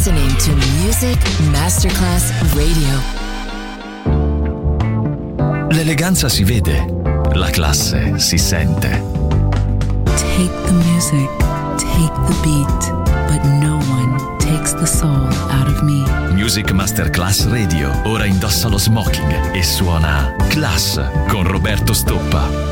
listening to Music Masterclass Radio. L'eleganza si vede, la classe si sente. Take the music, take the beat, but no one takes the soul out of me. Music Masterclass Radio. Ora indossa lo smoking e suona Class con Roberto Stoppa.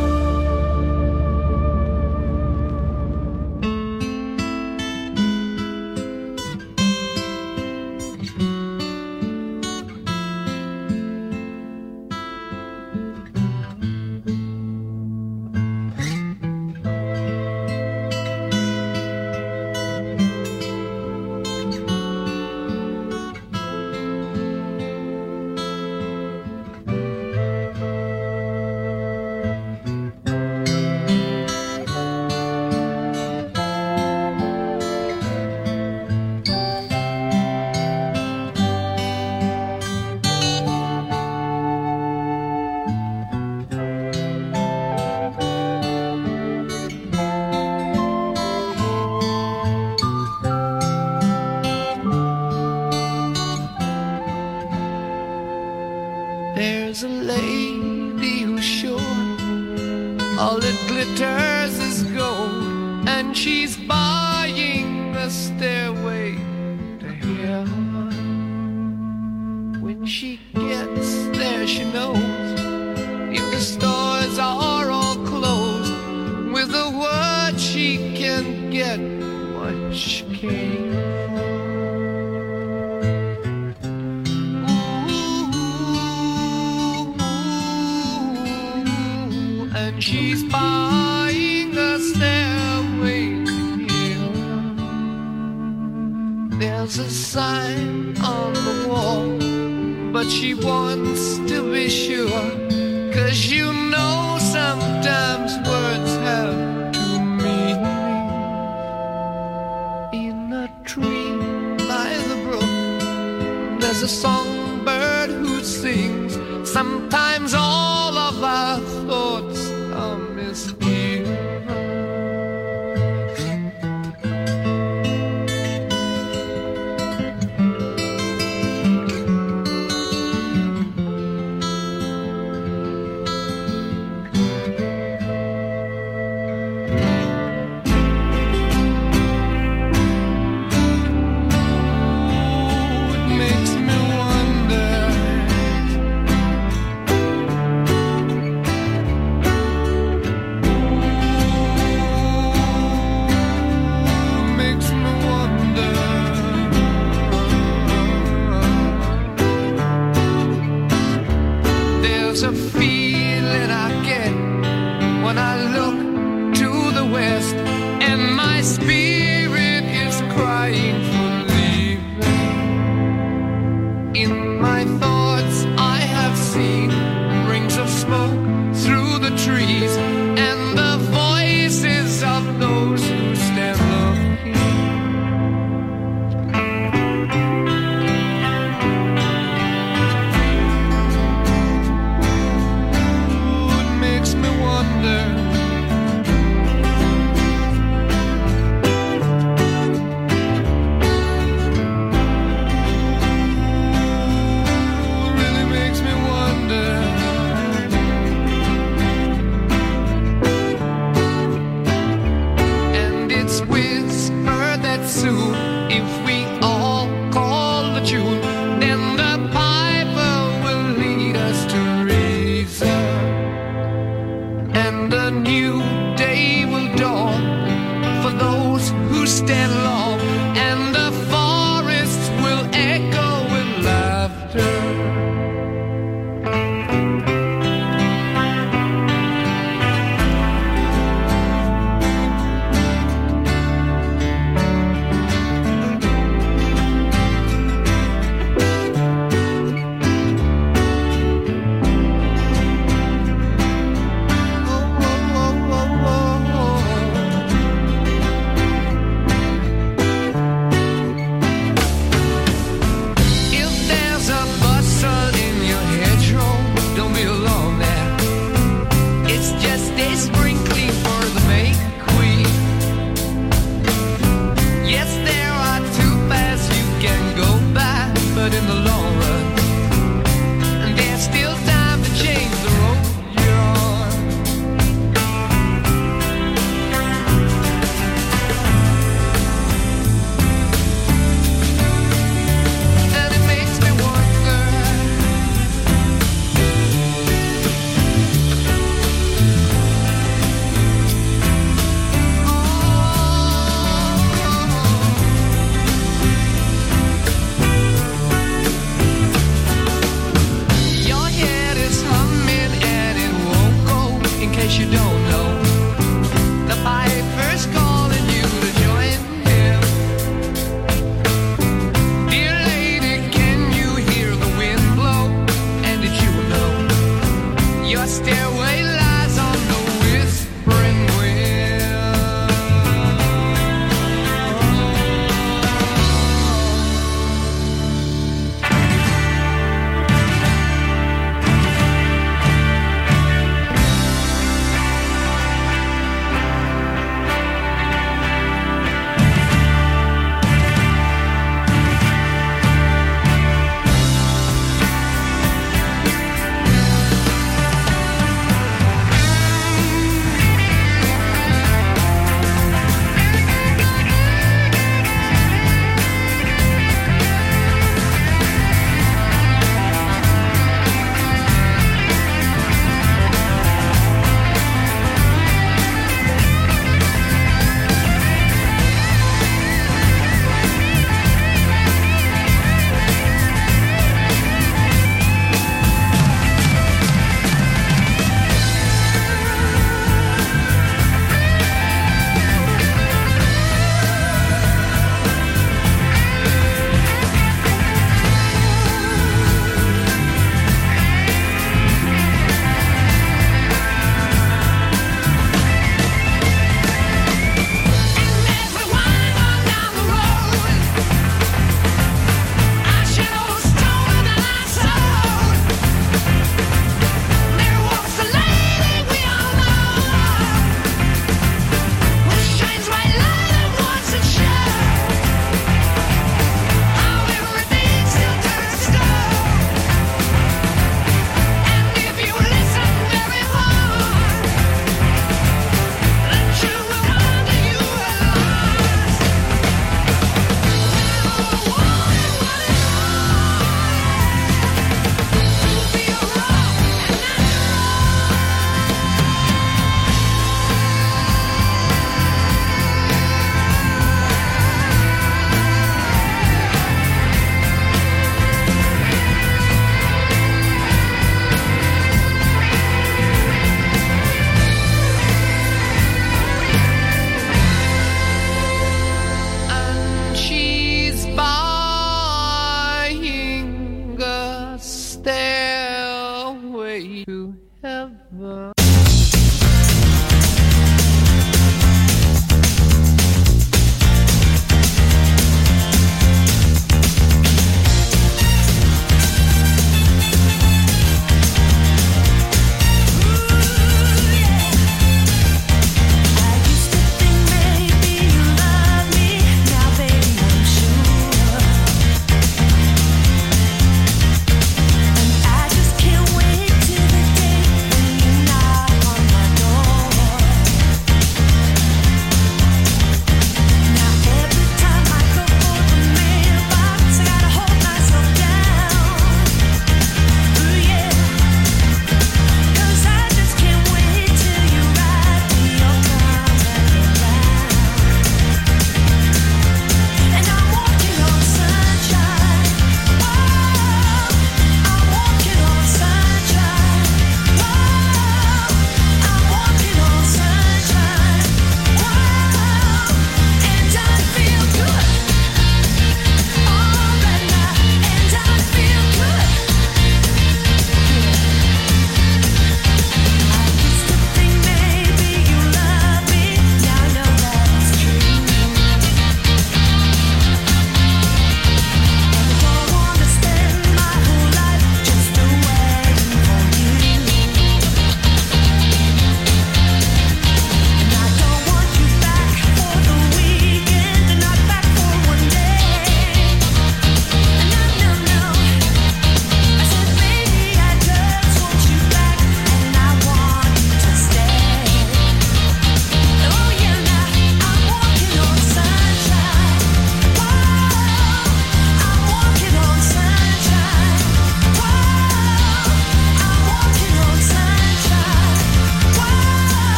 There's a lady who's sure all that glitters is gold, and she's buying a stairway to heaven. When she gets there, she knows if the stores are all closed, with a word she can get what she came for. And she's buying a stairway here. There's a sign on the wall, but she wants to be sure, 'cause you know sometimes words have two meanings. In a tree by the brook, there's a songbird who sings. Sometimes all of our thoughts are misgiven. A feeling I get when I look to the west, and my spirit is crying for leaving. In my thoughts I have seen rings of smoke through the trees, and the voices of those who stand looking. Stand long, and the forests will echo with laughter.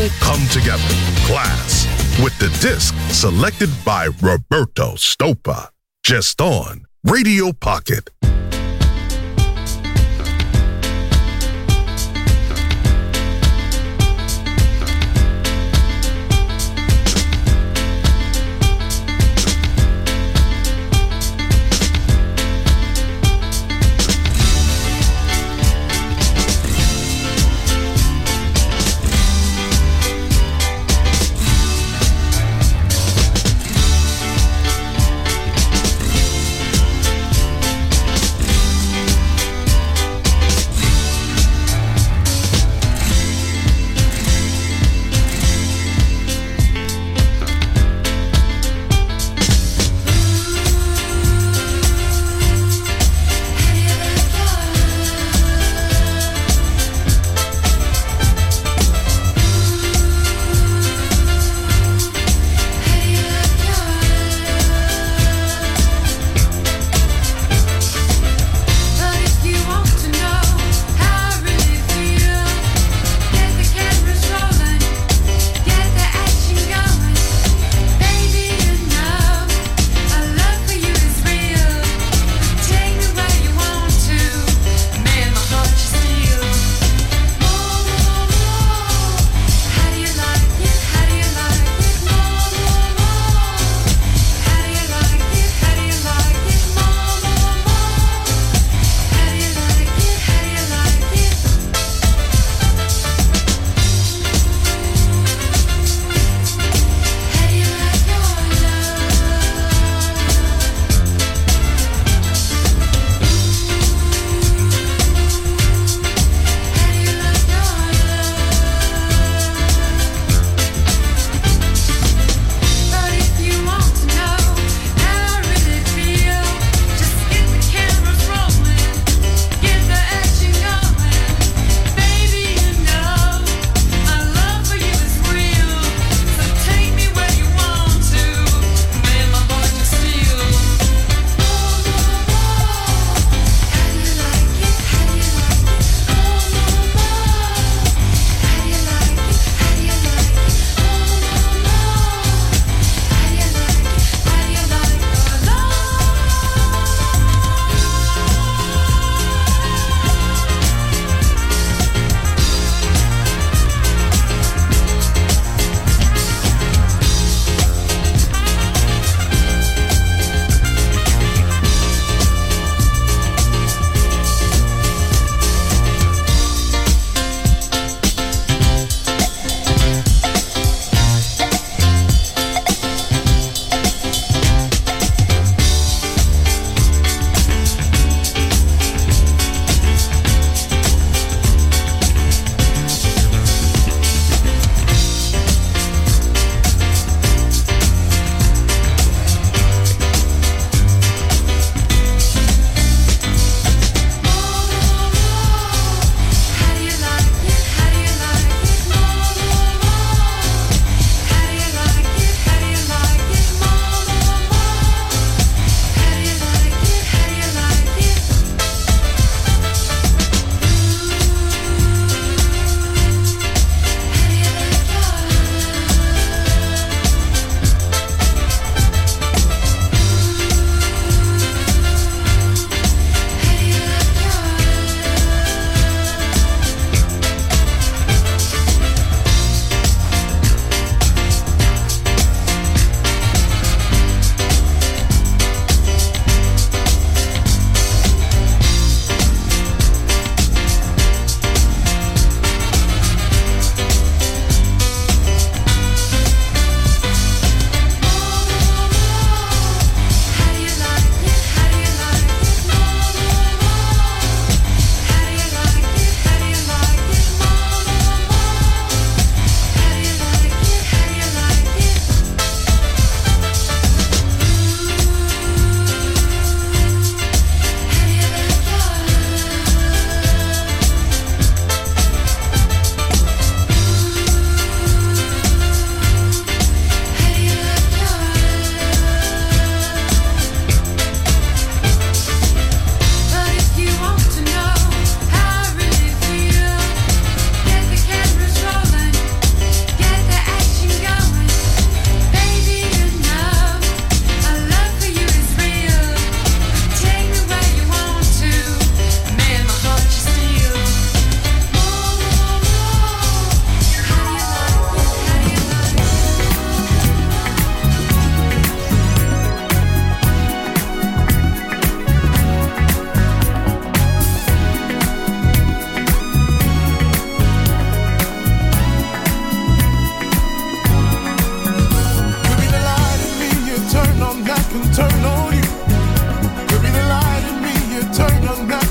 people come together. Class with the disc selected by Roberto Stoppa. Just on Radio Pocket.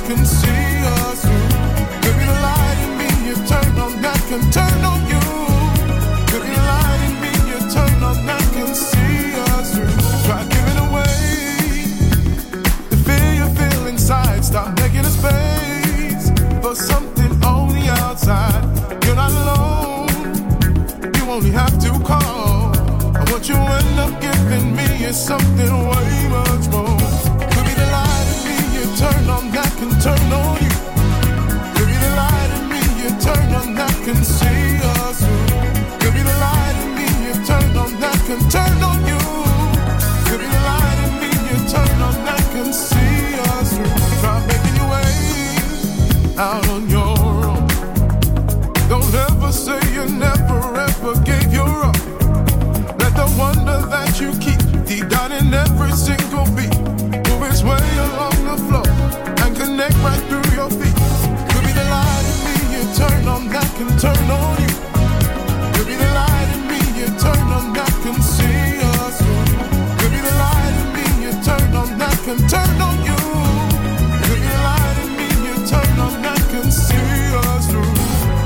can see us through. Could be the light in me you turn on that can turn on you. Could be the light in me you turn on that can see us through. Try giving away the fear you feel inside. Stop making a space for something on the outside. You're not alone. You only have to call. And what you end up giving me is something way much more. Could be the light in me you turn on that can turn on you. Could be the light in me you turn on that can see us through. Could be the light in me you turn on that can turn on you. Could be the light in me you turn on that can see us through. Try making your way out on your own. Don't ever say you never ever gave your up. Let the wonder that you keep deep down in every single beat move its way along the floor and connect right through your feet. Could be the light in me you turn on that can turn on you. Could be the light in me you turn on that can see us through. Could be the light in me you turn on that can turn on you. Could be the light in me you turn on that can see us through.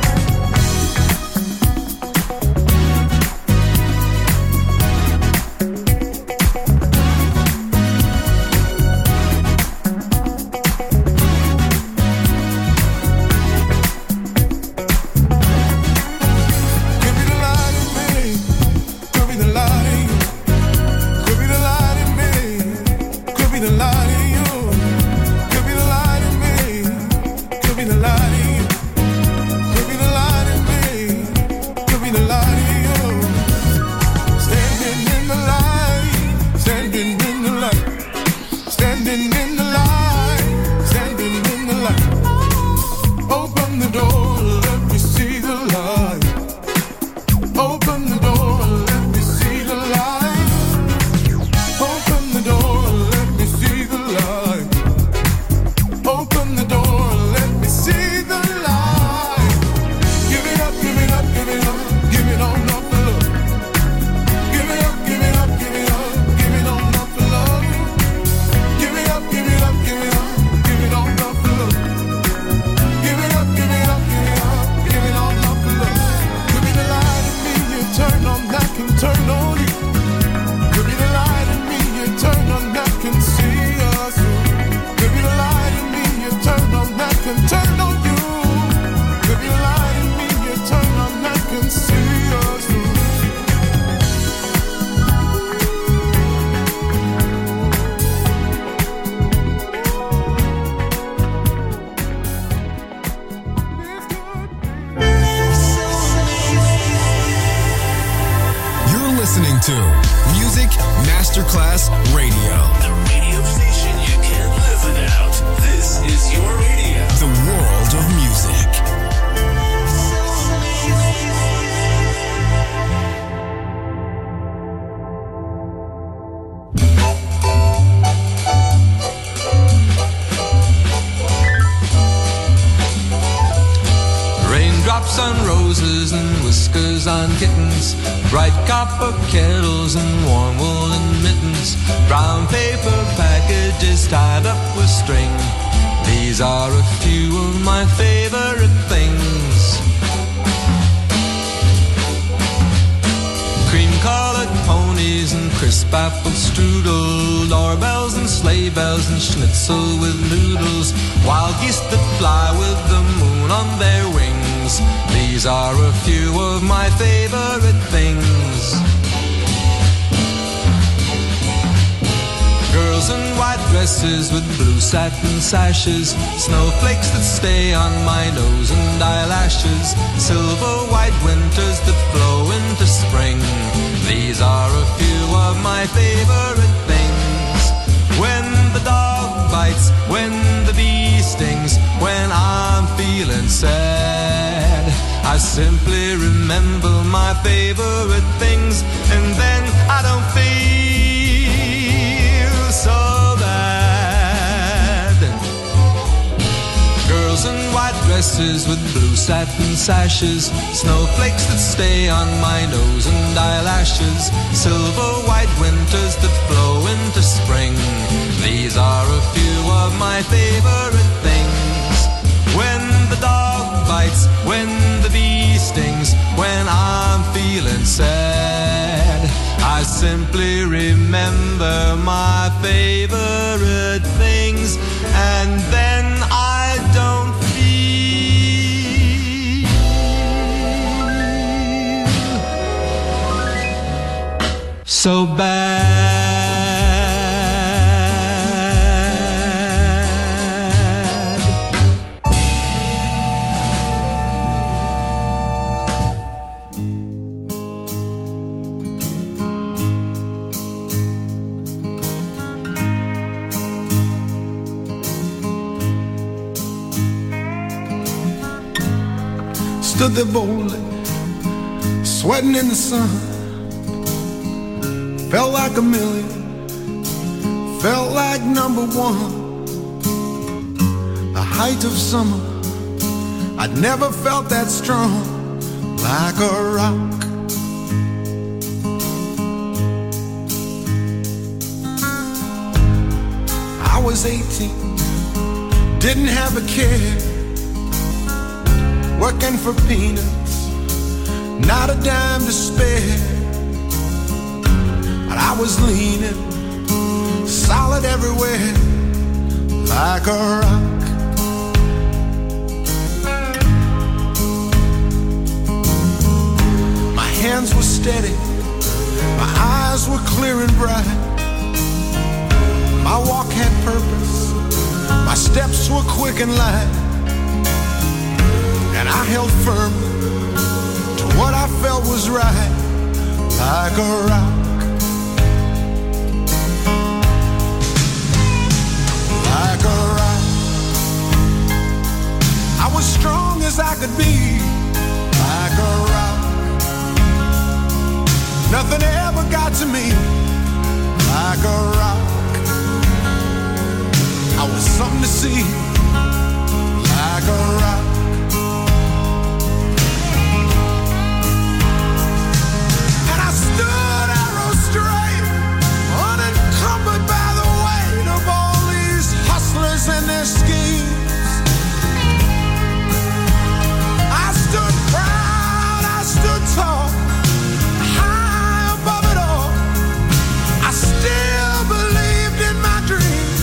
listening to Music Masterclass Radio. The radio station you can't live without. This is your radio. The world of music. Raindrops on roses and whiskers on kittens, bright copper kettles and warm woolen mittens, brown paper packages tied up with string. These are a few of my favorite things. Cream-colored ponies and crisp apple strudel, doorbells and sleigh bells and schnitzel with noodles, wild geese that fly with the moon on their wings. These are a few of my favorite things. Girls in white dresses with blue satin sashes, snowflakes that stay on my nose and eyelashes, silver white winters that flow into spring. These are a few of my favorite things. When the dog bites, when the bee stings, when I'm feeling sad, I simply remember my favorite things, and then I don't feel so bad. Girls in white dresses with blue satin sashes, snowflakes that stay on my nose and eyelashes, silver white winters that flow into spring. These are a few of my favorite things. bites, when the bee stings, when I'm feeling sad. I simply remember my favorite things, and then I don't feel so bad. Stood there boldly, sweating in the sun. Felt like a million, felt like number one. The height of summer, I'd never felt that strong. Like a rock, I was 18, didn't have a care, working for peanuts, not a dime to spare. But I was leaning, solid everywhere, like a rock. My hands were steady, my eyes were clear and bright. My walk had purpose, my steps were quick and light. And I held firm to what I felt was right, like a rock. Like a rock. I was strong as I could be, like a rock. Nothing ever got to me, like a rock. I was something to see, like a rock. Stood arrow straight, unencumbered by the weight of all these hustlers and their schemes. I stood proud, I stood tall, high above it all. I still believed in my dreams.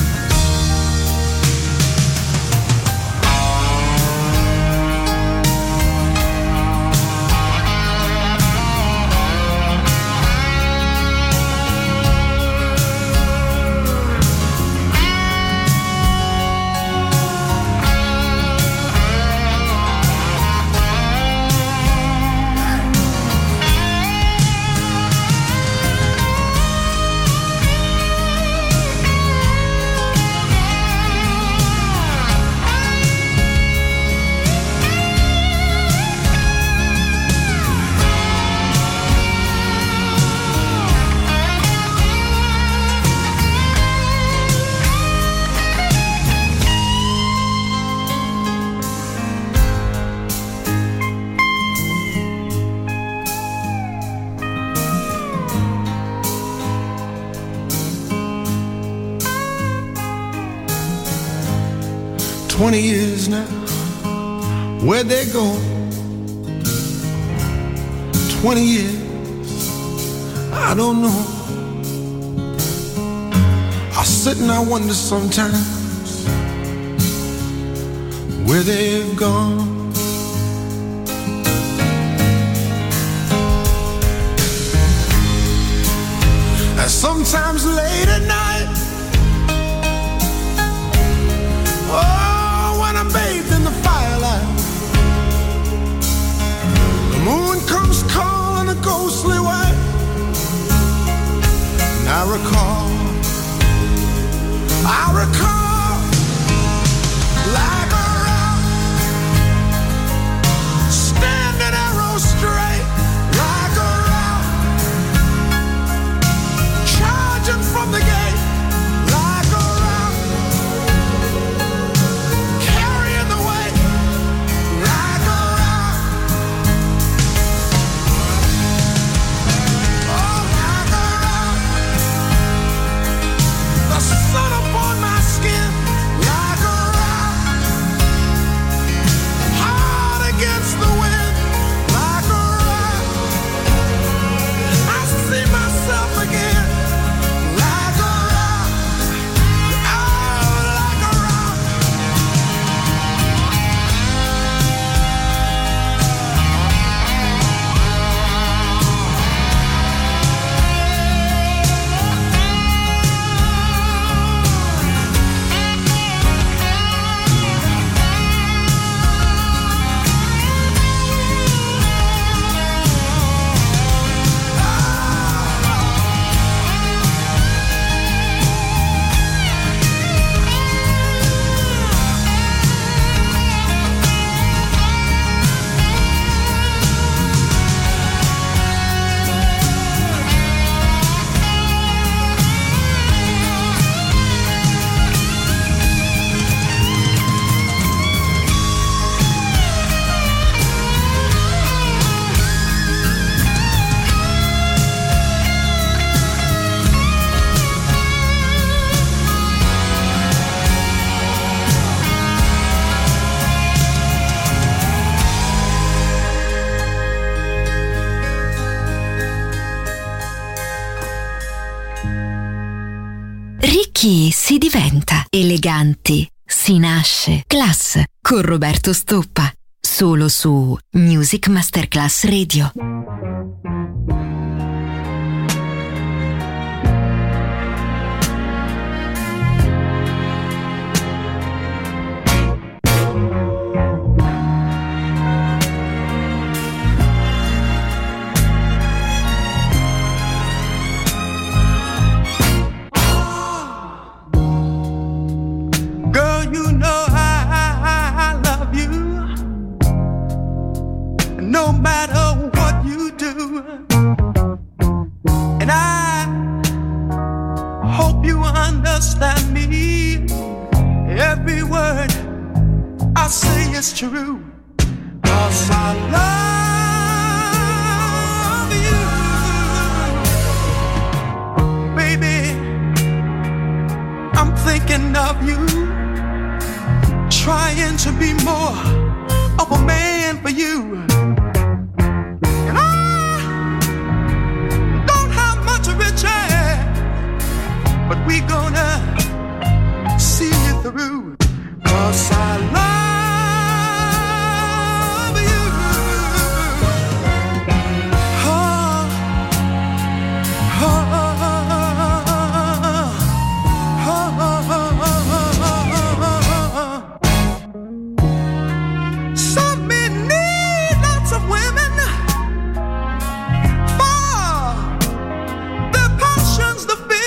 20 years now, where'd they go? 20 years, I don't know. I sit and I wonder sometimes where they've gone. And sometimes late at night, oh, when I'm bathed in the firelight, the moon comes calling a ghostly way, and I recall like a rock, standing arrow straight, like a rock, charging from the gate. Chi si diventa? Eleganti si nasce. Class con Roberto Stoppa. Solo su Music Masterclass Radio. No matter what you do, and I hope you understand me. Every word I say is true, 'cause I love you. Baby, I'm thinking of you, trying to be more of a man for you. But we gonna see it through, 'cause I love you. Oh, oh, oh, oh. Some men need lots of women for their passions to feel.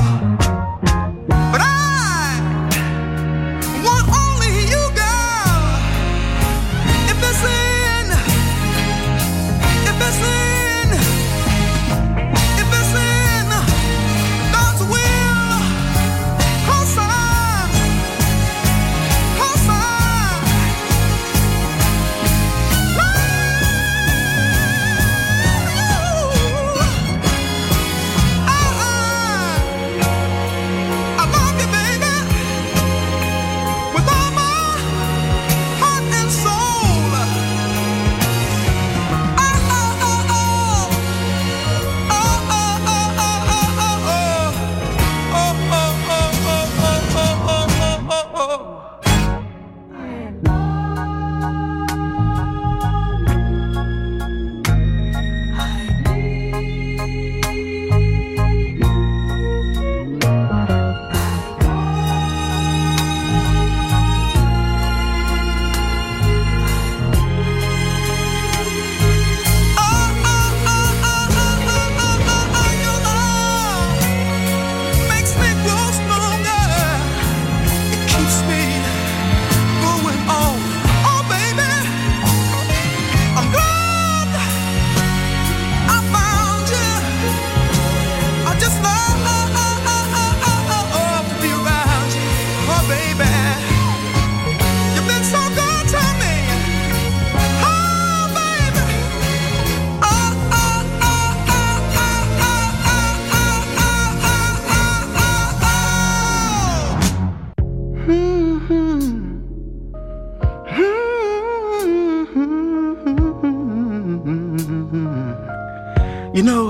You know,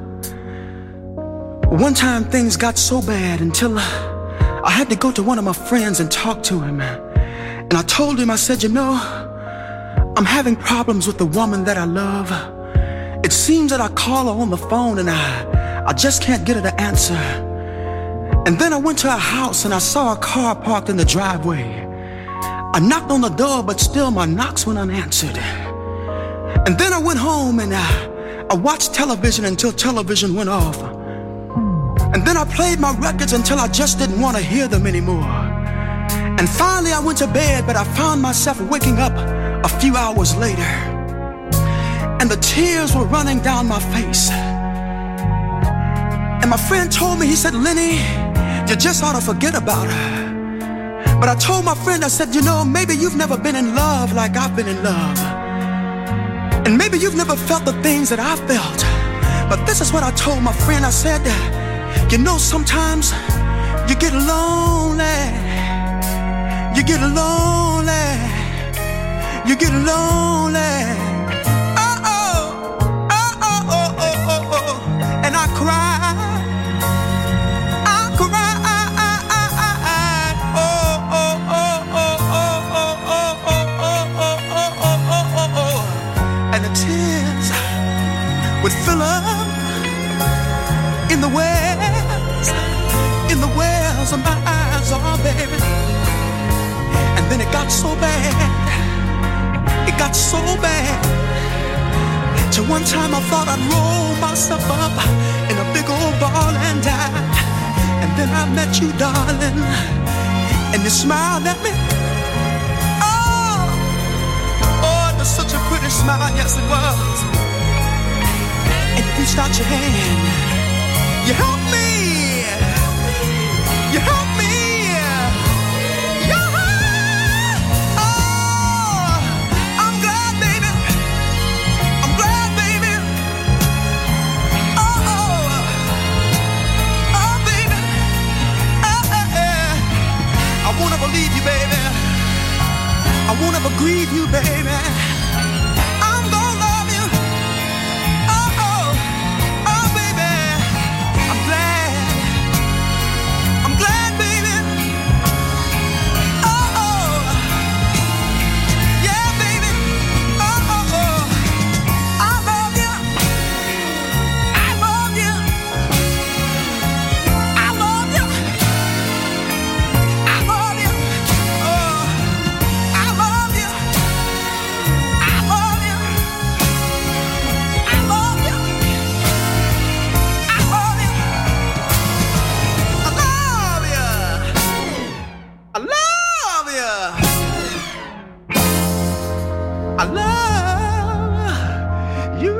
one time things got so bad until I had to go to one of my friends and talk to him. And I told him, I said, you know, I'm having problems with the woman that I love. It seems that I call her on the phone and I just can't get her to answer. And then I went to her house and I saw a car parked in the driveway. I knocked on the door, but still my knocks went unanswered. And then I went home and I watched television until television went off. And then I played my records until I just didn't want to hear them anymore. And finally I went to bed, but I found myself waking up a few hours later. And the tears were running down my face. And my friend told me, he said, Lenny, you just ought to forget about her. But I told my friend, I said, you know, maybe you've never been in love like I've been in love. And maybe you've never felt the things that I felt. But this is what I told my friend. I said, you know, sometimes you get lonely. You get lonely. You get lonely. And I cry. I cry. so bad. It got so bad. Till one time I thought I'd roll myself up in a big old ball and die. And then I met you, darling, and you smiled at me. Oh, it was such a pretty smile, yes it was. And you reached out your hand. You helped me. You helped me. I won't ever leave you, baby. I won't ever grieve you, baby. I'm gonna love you. Oh, baby. I'm glad, baby. Oh, yeah, baby. Oh, I love you. I love you. I love you. I love you.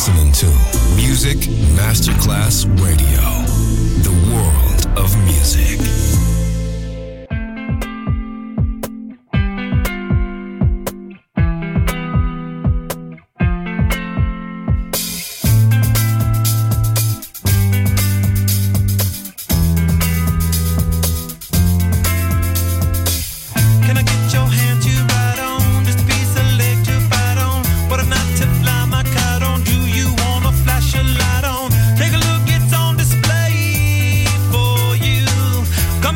listening to Music Masterclass Radio, the world of music. Come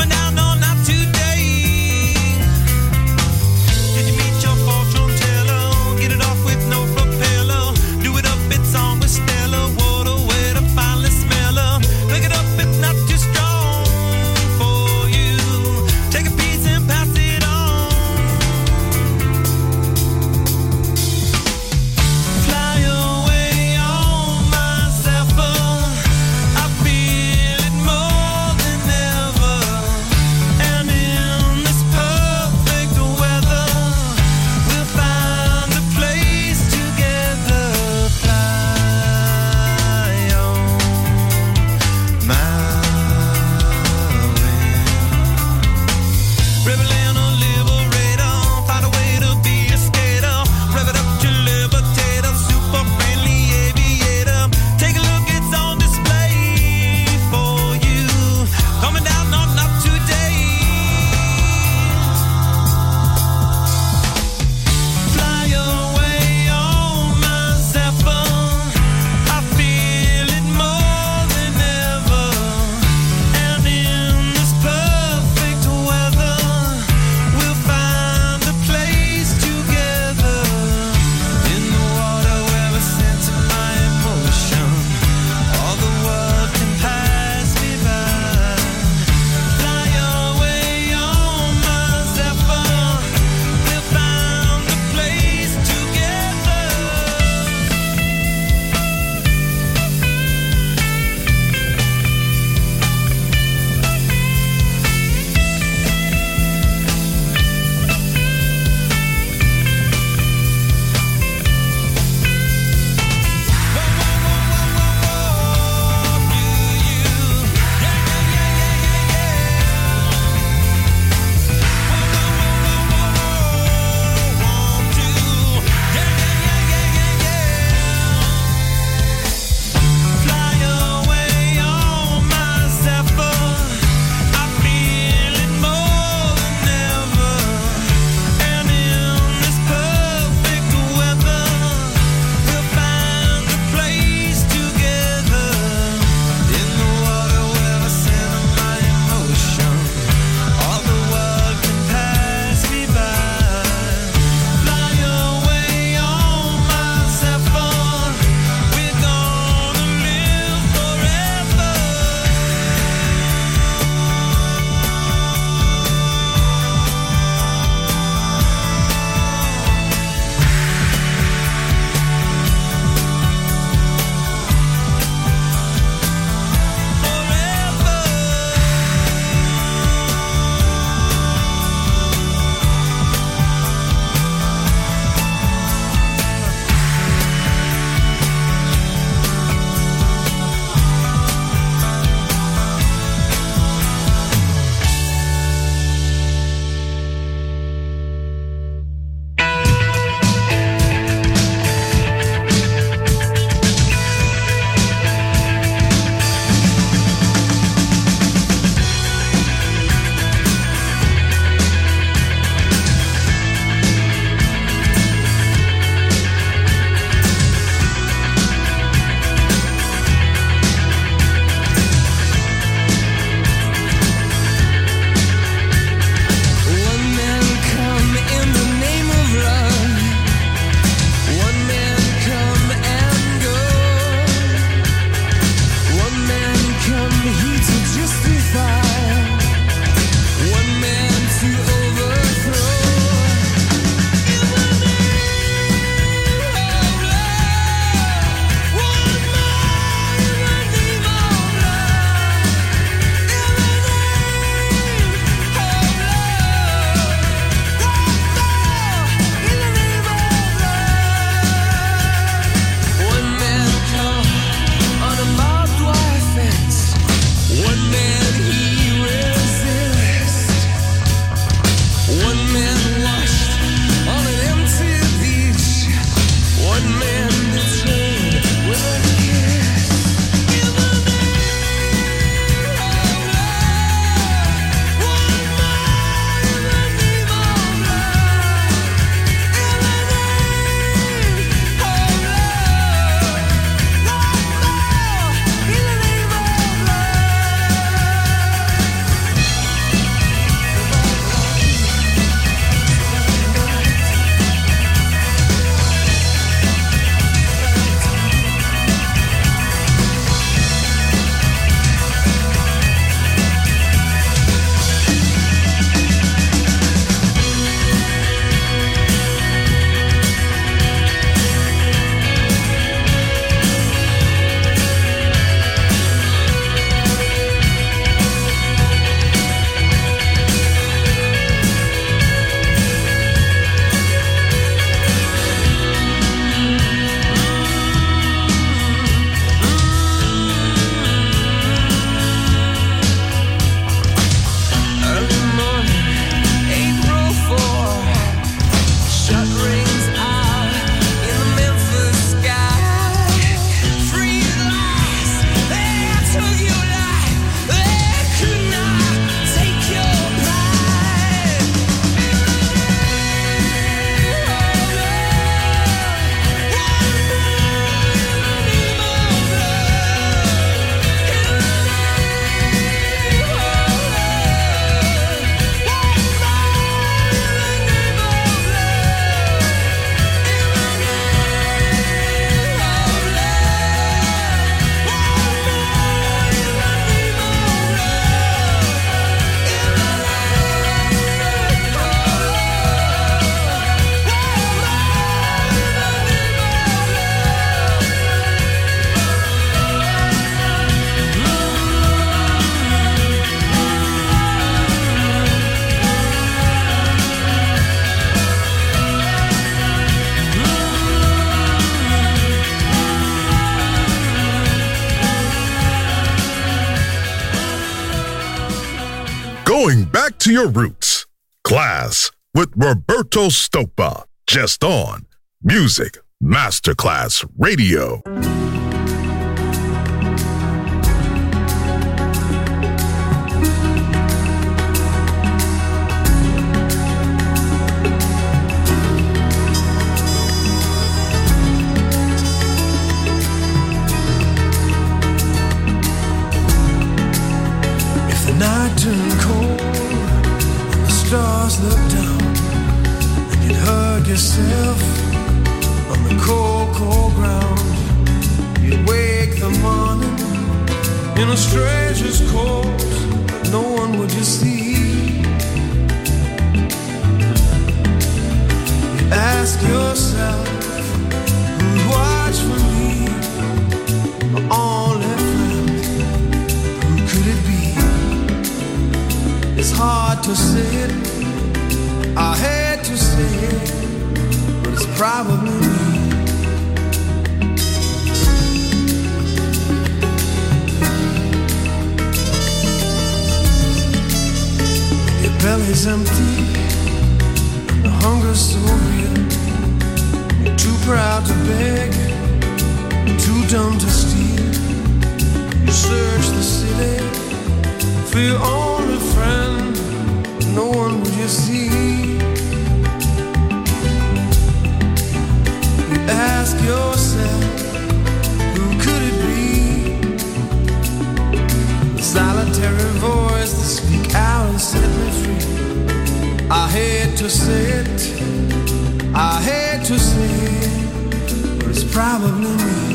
Going back to your roots. Class with Roberto Stoppa. Just on Music Masterclass Radio. Night turned cold and the stars looked down, and you'd hug yourself on the cold, cold ground. You'd wake the morning in a stranger's coat, but no one would you see. You'd ask yourself, who'd watch for me, my only friend, who could it be? It's hard to say it, I hate to say it, but it's probably me. When your belly's empty and the hunger's so real, you're too proud to beg, too dumb to steal. You search the city for your only friend, no one would you see. You ask yourself, who could it be? The solitary voice that speak out and set me free. I hate to say it, I hate to say it, but it's probably me.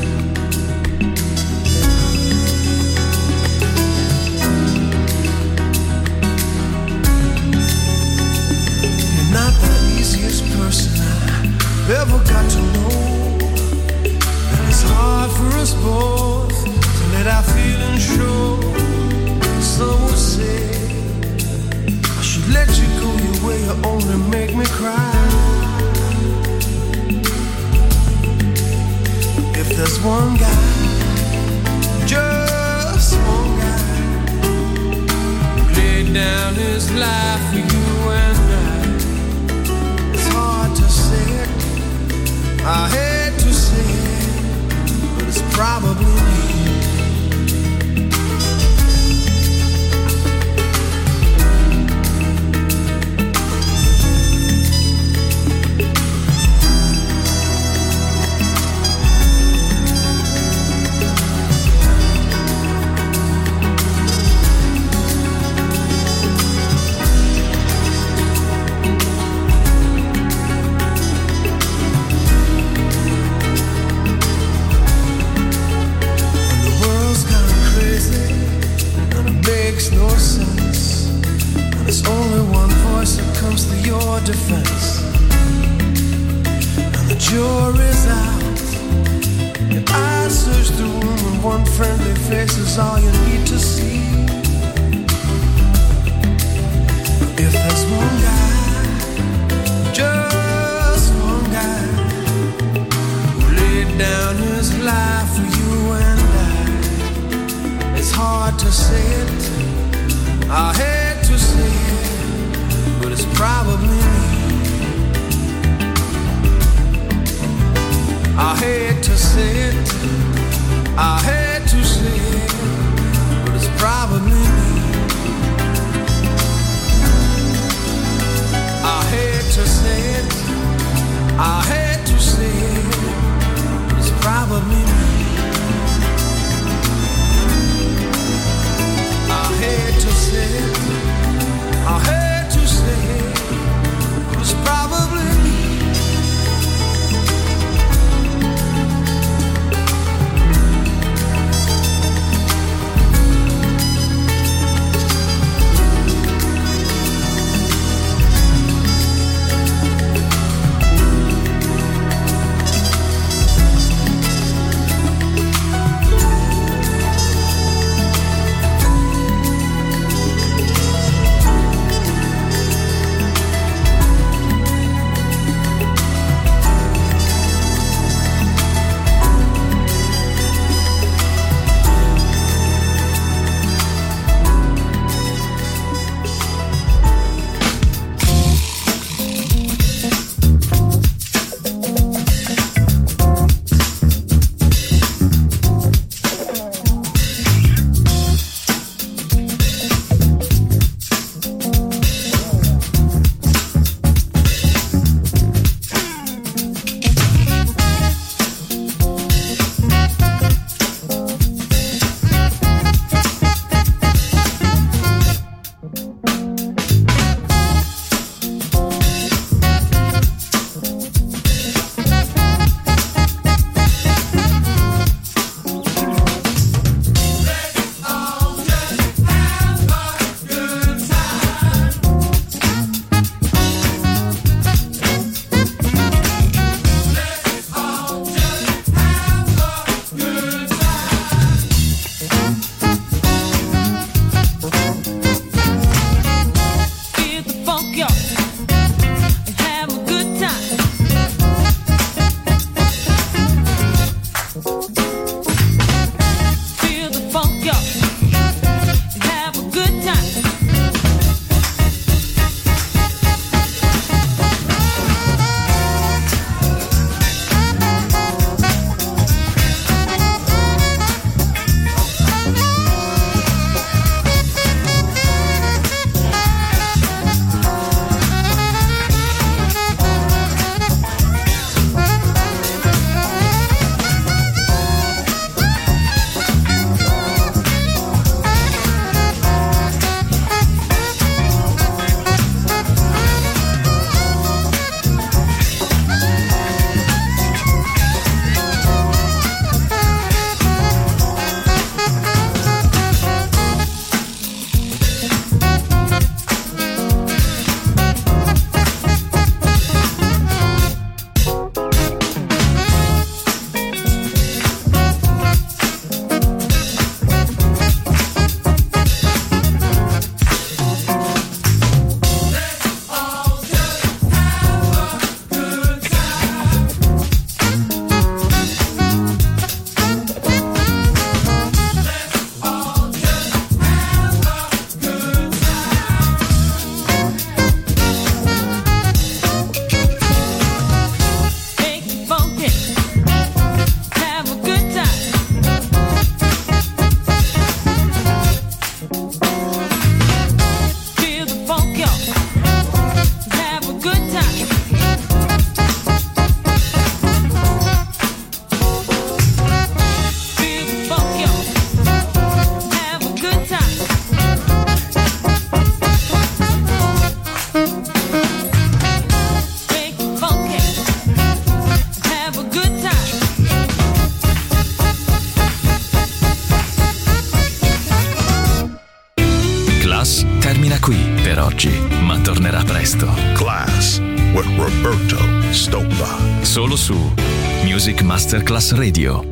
Not the easiest person I ever got to know, and it's hard for us both to let our feelings show. Some would say I should let you go your way, you only make me cry. If there's one guy, just one guy, who laid down his life for you and I, hard to say it, I hate to say it, but it's probably me. No sense, and there's only one voice that comes to your defense, and the jury's out. Your eyes search the room, and one friendly face is all you need to see. If there's one guy, just one guy, who laid down his life for you and I, it's hard to say it, I hate to say it, but it's probably me. I hate to say it, I hate to say it, but it's probably me. I hate to say it, I hate to say it, but it's probably me. I hate to say it, oggi, ma tornerà presto. Class with Roberto Stoppa. Solo su Music Masterclass Radio.